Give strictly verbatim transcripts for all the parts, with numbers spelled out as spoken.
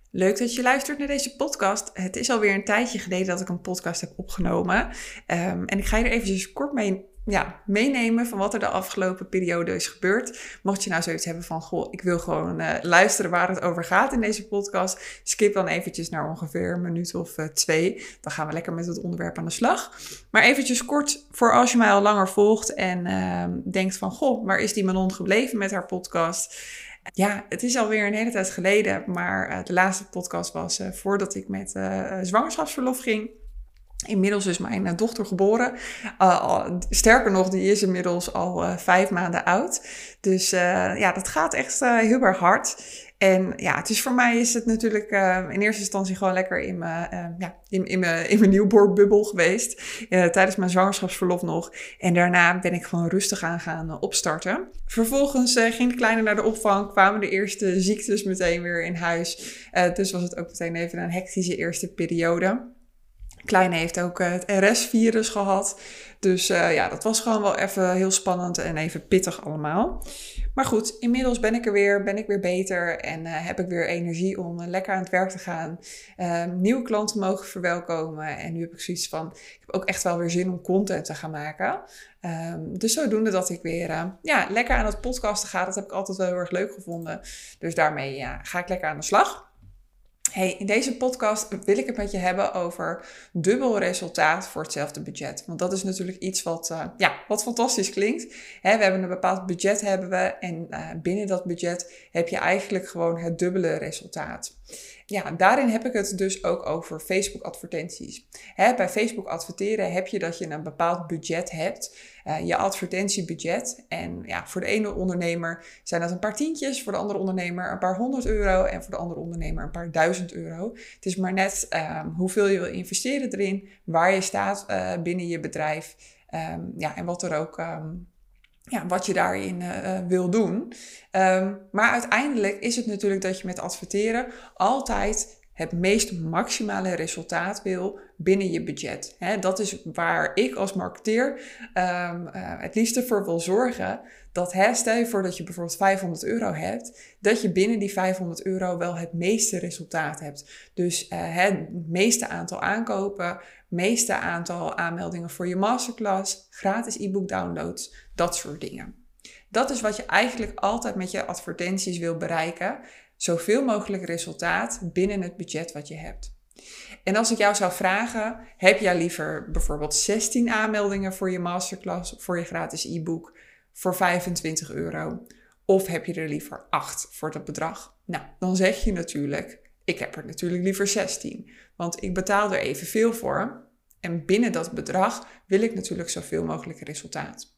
Leuk dat je luistert naar deze podcast. Het is alweer een tijdje geleden dat ik een podcast heb opgenomen. Um, en ik ga je er eventjes kort mee ja, meenemen van wat er de afgelopen periode is gebeurd. Mocht je nou zoiets hebben van, goh, ik wil gewoon uh, luisteren waar het over gaat in deze podcast. Skip dan eventjes naar ongeveer een minuut of uh, twee. Dan gaan we lekker met het onderwerp aan de slag. Maar eventjes kort voor als je mij al langer volgt en uh, denkt van, goh, waar is die Manon gebleven met haar podcast? Ja, het is alweer een hele tijd geleden, maar uh, de laatste podcast was uh, voordat ik met uh, zwangerschapsverlof ging. Inmiddels is mijn uh, dochter geboren. Uh, al, sterker nog, die is inmiddels al uh, vijf maanden oud. Dus uh, ja, dat gaat echt uh, heel erg hard. En ja, het is voor mij is het natuurlijk uh, in eerste instantie gewoon lekker in mijn, uh, ja, in, in mijn, in mijn nieuwbornbubbel geweest. Uh, tijdens mijn zwangerschapsverlof nog. En daarna ben ik gewoon rustig aan gaan uh, opstarten. Vervolgens uh, ging de kleine naar de opvang. Kwamen de eerste ziektes meteen weer in huis. Uh, dus was het ook meteen even een hectische eerste periode. Kleine heeft ook uh, het R S-virus gehad. Dus uh, ja, dat was gewoon wel even heel spannend en even pittig allemaal. Maar goed, inmiddels ben ik er weer, ben ik weer beter en uh, heb ik weer energie om uh, lekker aan het werk te gaan. Uh, nieuwe klanten mogen verwelkomen en nu heb ik zoiets van, ik heb ook echt wel weer zin om content te gaan maken. Um, dus zodoende dat ik weer uh, ja, lekker aan het podcasten ga, dat heb ik altijd wel heel erg leuk gevonden. Dus daarmee ja, ga ik lekker aan de slag. Hey, in deze podcast wil ik het met je hebben over dubbel resultaat voor hetzelfde budget. Want dat is natuurlijk iets wat, uh, ja, wat fantastisch klinkt. He, we hebben een bepaald budget hebben we en uh, binnen dat budget heb je eigenlijk gewoon het dubbele resultaat. Ja, daarin heb ik het dus ook over Facebook advertenties. He, bij Facebook adverteren heb je dat je een bepaald budget hebt. Uh, je advertentiebudget. En ja, voor de ene ondernemer zijn dat een paar tientjes. Voor de andere ondernemer een paar honderd euro. En voor de andere ondernemer een paar duizend euro. Het is maar net um, hoeveel je wil investeren erin. Waar je staat uh, binnen je bedrijf. Um, ja, en wat er ook... Um, Ja, wat je daarin uh, wil doen. Um, maar uiteindelijk is het natuurlijk dat je met adverteren altijd het meest maximale resultaat wil binnen je budget. He, dat is waar ik als marketeer um, uh, het liefste voor wil zorgen. Dat he, stel je voor dat je bijvoorbeeld vijfhonderd euro hebt. Dat je binnen die vijfhonderd euro wel het meeste resultaat hebt. Dus uh, het meeste aantal aankopen. Meeste aantal aanmeldingen voor je masterclass. Gratis e-book downloads. Dat soort dingen. Dat is wat je eigenlijk altijd met je advertenties wil bereiken. Zoveel mogelijk resultaat binnen het budget wat je hebt. En als ik jou zou vragen, heb jij liever bijvoorbeeld zestien aanmeldingen voor je masterclass, voor je gratis e-book, voor vijfentwintig euro? Of heb je er liever acht voor dat bedrag? Nou, dan zeg je natuurlijk, ik heb er natuurlijk liever zestien. Want ik betaal er evenveel voor. En binnen dat bedrag wil ik natuurlijk zoveel mogelijk resultaat.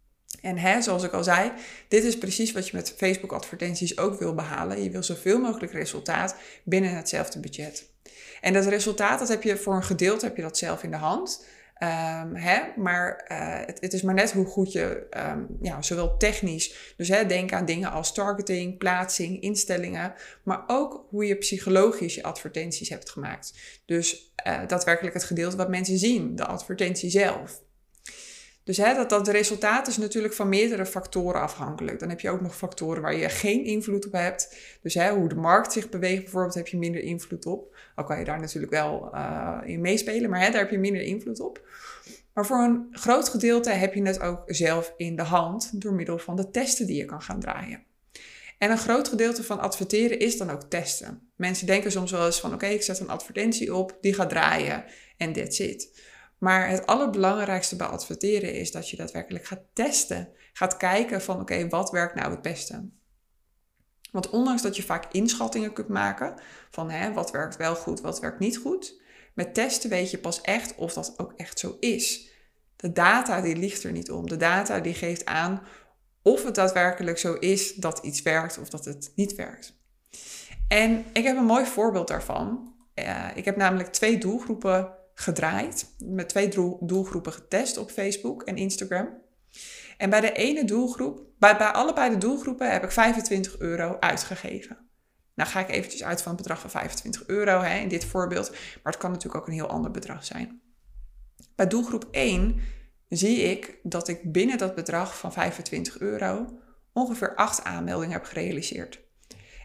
En hè, zoals ik al zei, dit is precies wat je met Facebook advertenties ook wil behalen. Je wil zoveel mogelijk resultaat binnen hetzelfde budget. En dat resultaat, dat heb je voor een gedeelte heb je dat zelf in de hand. Um, hè, maar uh, het, het is maar net hoe goed je, um, ja, zowel technisch, dus hè, denk aan dingen als targeting, plaatsing, instellingen, maar ook hoe je psychologisch je advertenties hebt gemaakt. Dus uh, daadwerkelijk het gedeelte wat mensen zien, de advertentie zelf. Dus hè, dat, dat resultaat is natuurlijk van meerdere factoren afhankelijk. Dan heb je ook nog factoren waar je geen invloed op hebt. Dus hè, hoe de markt zich beweegt bijvoorbeeld, heb je minder invloed op. Al kan je daar natuurlijk wel uh, in meespelen, maar hè, daar heb je minder invloed op. Maar voor een groot gedeelte heb je het ook zelf in de hand door middel van de testen die je kan gaan draaien. En een groot gedeelte van adverteren is dan ook testen. Mensen denken soms wel eens van oké, okay, ik zet een advertentie op, die gaat draaien en that's it. Maar het allerbelangrijkste bij adverteren is dat je daadwerkelijk gaat testen. Gaat kijken van oké, okay, wat werkt nou het beste? Want ondanks dat je vaak inschattingen kunt maken van hè, wat werkt wel goed, wat werkt niet goed. Met testen weet je pas echt of dat ook echt zo is. De data die liegt er niet om. De data die geeft aan of het daadwerkelijk zo is dat iets werkt of dat het niet werkt. En ik heb een mooi voorbeeld daarvan. Uh, ik heb namelijk twee doelgroepen gedraaid. Met twee doelgroepen getest op Facebook en Instagram. En bij de ene doelgroep, bij, bij allebei de doelgroepen heb ik vijfentwintig euro uitgegeven. Nou ga ik eventjes uit van het bedrag van vijfentwintig euro hè, in dit voorbeeld. Maar het kan natuurlijk ook een heel ander bedrag zijn. Bij doelgroep één zie ik dat ik binnen dat bedrag van vijfentwintig euro ongeveer acht aanmeldingen heb gerealiseerd.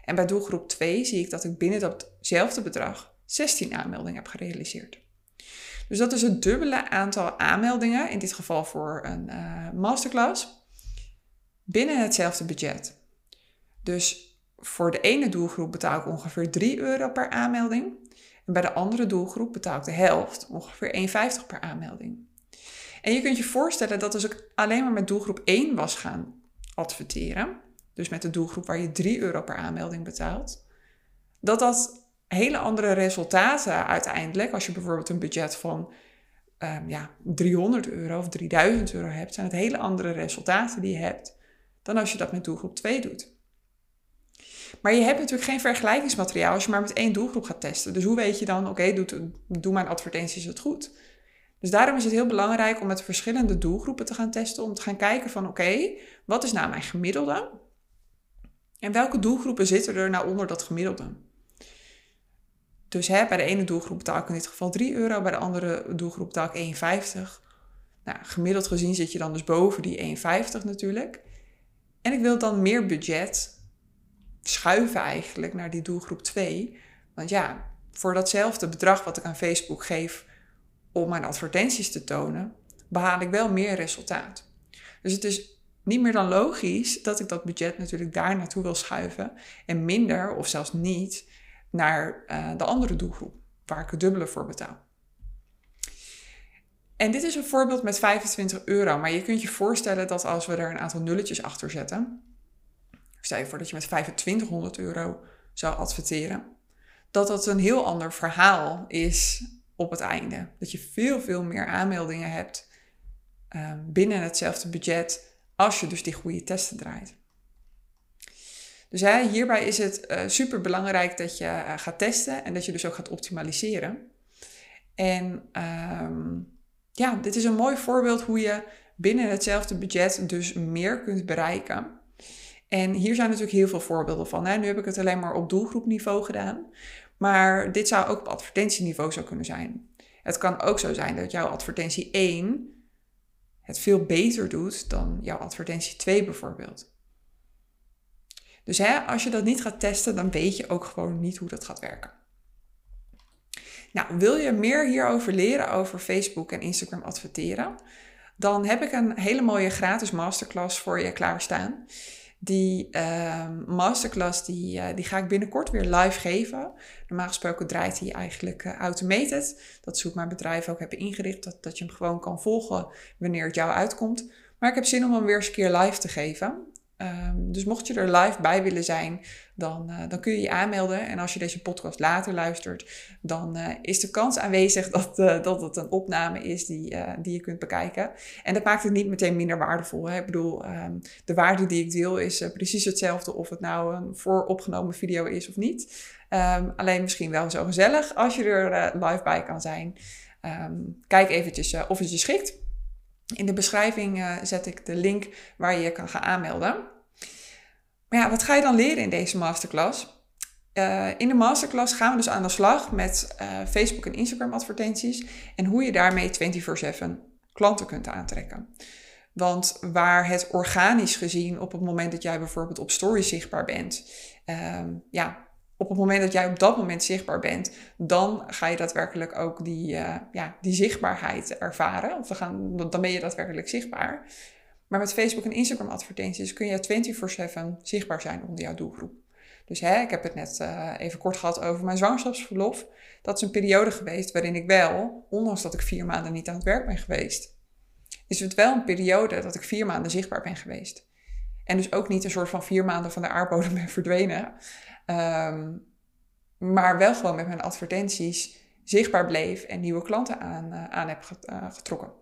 En bij doelgroep twee zie ik dat ik binnen datzelfde bedrag zestien aanmeldingen heb gerealiseerd. Dus dat is het dubbele aantal aanmeldingen, in dit geval voor een uh, masterclass, binnen hetzelfde budget. Dus voor de ene doelgroep betaal ik ongeveer drie euro per aanmelding. En bij de andere doelgroep betaal ik de helft, ongeveer één euro vijftig per aanmelding. En je kunt je voorstellen dat als ik alleen maar met doelgroep één was gaan adverteren, dus met de doelgroep waar je drie euro per aanmelding betaalt, dat dat hele andere resultaten uiteindelijk, als je bijvoorbeeld een budget van um, ja, driehonderd euro of drieduizend euro hebt, zijn het hele andere resultaten die je hebt dan als je dat met doelgroep twee doet. Maar je hebt natuurlijk geen vergelijkingsmateriaal als je maar met één doelgroep gaat testen. Dus hoe weet je dan, oké, okay, doen mijn advertenties het goed? Dus daarom is het heel belangrijk om met verschillende doelgroepen te gaan testen, om te gaan kijken van oké, okay, wat is nou mijn gemiddelde? En welke doelgroepen zitten er nou onder dat gemiddelde? Dus hè, bij de ene doelgroep betaal ik in dit geval drie euro, bij de andere doelgroep betaal ik één euro vijftig. Nou, gemiddeld gezien zit je dan dus boven die één euro vijftig natuurlijk. En ik wil dan meer budget schuiven eigenlijk naar die doelgroep twee. Want ja, voor datzelfde bedrag wat ik aan Facebook geef om mijn advertenties te tonen, behaal ik wel meer resultaat. Dus het is niet meer dan logisch dat ik dat budget natuurlijk daar naartoe wil schuiven en minder of zelfs niet naar uh, de andere doelgroep, waar ik het dubbele voor betaal. En dit is een voorbeeld met vijfentwintig euro, maar je kunt je voorstellen dat als we er een aantal nulletjes achter zetten, stel je voor dat je met vijfentwintighonderd euro zou adverteren, dat dat een heel ander verhaal is op het einde. Dat je veel, veel meer aanmeldingen hebt uh, binnen hetzelfde budget als je dus die goede testen draait. Dus hè, hierbij is het uh, super belangrijk dat je uh, gaat testen en dat je dus ook gaat optimaliseren. En um, ja, dit is een mooi voorbeeld hoe je binnen hetzelfde budget dus meer kunt bereiken. En hier zijn natuurlijk heel veel voorbeelden van. Hè. Nu heb ik het alleen maar op doelgroepniveau gedaan. Maar dit zou ook op advertentieniveau zo kunnen zijn. Het kan ook zo zijn dat jouw advertentie één het veel beter doet dan jouw advertentie twee bijvoorbeeld. Dus hè, als je dat niet gaat testen, dan weet je ook gewoon niet hoe dat gaat werken. Nou, wil je meer hierover leren over Facebook en Instagram adverteren? Dan heb ik een hele mooie gratis masterclass voor je klaarstaan. Die uh, masterclass die, uh, die ga ik binnenkort weer live geven. Normaal gesproken draait hij eigenlijk uh, automated. Dat is hoe ik mijn bedrijf ook heb ingericht. Dat, dat je hem gewoon kan volgen wanneer het jou uitkomt. Maar ik heb zin om hem weer eens een keer live te geven. Um, dus mocht je er live bij willen zijn, dan, uh, dan kun je je aanmelden. En als je deze podcast later luistert, dan uh, is de kans aanwezig dat, uh, dat het een opname is die, uh, die je kunt bekijken. En dat maakt het niet meteen minder waardevol. Hè? Ik bedoel, um, de waarde die ik deel is uh, precies hetzelfde of het nou een vooropgenomen video is of niet. Um, alleen misschien wel zo gezellig als je er uh, live bij kan zijn. Um, kijk eventjes uh, of het je schikt. In de beschrijving uh, zet ik de link waar je je kan gaan aanmelden. Maar ja, wat ga je dan leren in deze masterclass? Uh, in de masterclass gaan we dus aan de slag met uh, Facebook en Instagram advertenties en hoe je daarmee vierentwintig zeven klanten kunt aantrekken. Want waar het organisch gezien op het moment dat jij bijvoorbeeld op stories zichtbaar bent, uh, ja, op het moment dat jij op dat moment zichtbaar bent, dan ga je daadwerkelijk ook die, uh, ja, die zichtbaarheid ervaren. Of dan, gaan, dan ben je daadwerkelijk zichtbaar. Maar met Facebook en Instagram advertenties kun je vierentwintig zeven zichtbaar zijn onder jouw doelgroep. Dus hè, ik heb het net uh, even kort gehad over mijn zwangerschapsverlof. Dat is een periode geweest waarin ik wel, ondanks dat ik vier maanden niet aan het werk ben geweest, is het wel een periode dat ik vier maanden zichtbaar ben geweest. En dus ook niet een soort van vier maanden van de aardbodem ben verdwenen. Um, maar wel gewoon met mijn advertenties zichtbaar bleef en nieuwe klanten aan, uh, aan heb getrokken.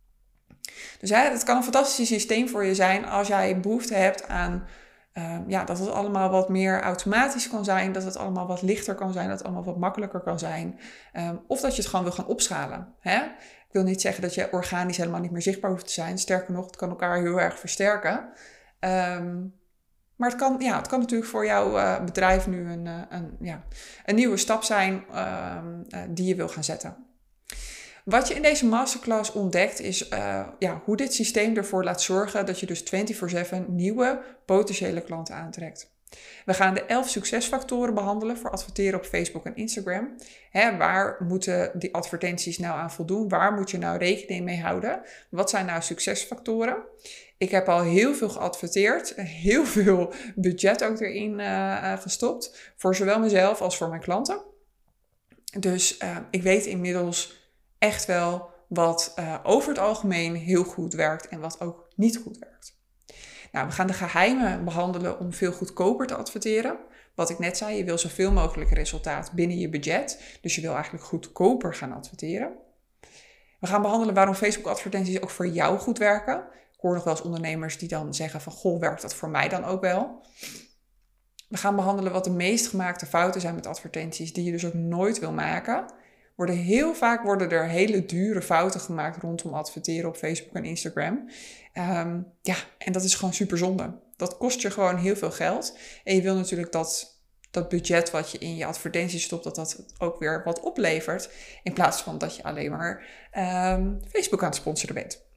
Dus hè, het kan een fantastisch systeem voor je zijn als jij behoefte hebt aan uh, ja, dat het allemaal wat meer automatisch kan zijn, dat het allemaal wat lichter kan zijn, dat het allemaal wat makkelijker kan zijn. Um, of dat je het gewoon wil gaan opschalen. Hè? Ik wil niet zeggen dat je organisch helemaal niet meer zichtbaar hoeft te zijn. Sterker nog, het kan elkaar heel erg versterken. Um, Maar het kan, ja, het kan natuurlijk voor jouw uh, bedrijf nu een, uh, een, ja, een nieuwe stap zijn uh, uh, die je wil gaan zetten. Wat je in deze masterclass ontdekt is uh, ja, hoe dit systeem ervoor laat zorgen dat je dus vierentwintig zeven nieuwe potentiële klanten aantrekt. We gaan de elf succesfactoren behandelen voor adverteren op Facebook en Instagram. Hè, waar moeten die advertenties nou aan voldoen? Waar moet je nou rekening mee houden? Wat zijn nou succesfactoren? Ik heb al heel veel geadverteerd, heel veel budget ook erin uh, gestopt, voor zowel mezelf als voor mijn klanten. Dus uh, ik weet inmiddels echt wel wat uh, over het algemeen heel goed werkt en wat ook niet goed werkt. Nou, we gaan de geheimen behandelen om veel goedkoper te adverteren. Wat ik net zei, je wil zoveel mogelijk resultaat binnen je budget. Dus je wil eigenlijk goedkoper gaan adverteren. We gaan behandelen waarom Facebook advertenties ook voor jou goed werken. Ik hoor nog wel eens ondernemers die dan zeggen van, goh, werkt dat voor mij dan ook wel? We gaan behandelen wat de meest gemaakte fouten zijn met advertenties, die je dus ook nooit wil maken. Worden heel vaak worden er hele dure fouten gemaakt rondom adverteren op Facebook en Instagram. Um, ja, en dat is gewoon super zonde. Dat kost je gewoon heel veel geld. En je wil natuurlijk dat, dat budget wat je in je advertenties stopt, dat dat ook weer wat oplevert. In plaats van dat je alleen maar um, Facebook aan het sponsoren bent.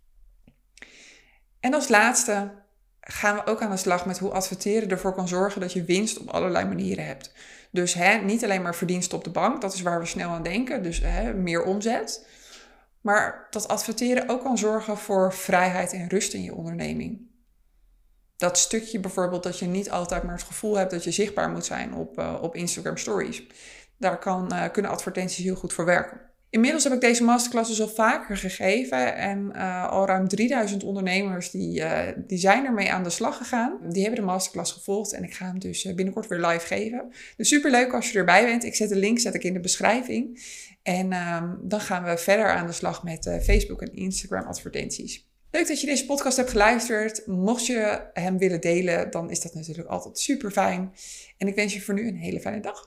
En als laatste gaan we ook aan de slag met hoe adverteren ervoor kan zorgen dat je winst op allerlei manieren hebt. Dus hè, niet alleen maar verdienst op de bank, dat is waar we snel aan denken, dus hè, meer omzet. Maar dat adverteren ook kan zorgen voor vrijheid en rust in je onderneming. Dat stukje bijvoorbeeld dat je niet altijd maar het gevoel hebt dat je zichtbaar moet zijn op, uh, op Instagram Stories. Daar kan, uh, kunnen advertenties heel goed voor werken. Inmiddels heb ik deze masterclass dus al vaker gegeven en uh, al ruim drieduizend ondernemers die, uh, die zijn ermee aan de slag gegaan. Die hebben de masterclass gevolgd en ik ga hem dus binnenkort weer live geven. Dus superleuk als je erbij bent. Ik zet de link zet ik in de beschrijving. En uh, dan gaan we verder aan de slag met uh, Facebook en Instagram advertenties. Leuk dat je deze podcast hebt geluisterd. Mocht je hem willen delen, dan is dat natuurlijk altijd super fijn. En ik wens je voor nu een hele fijne dag.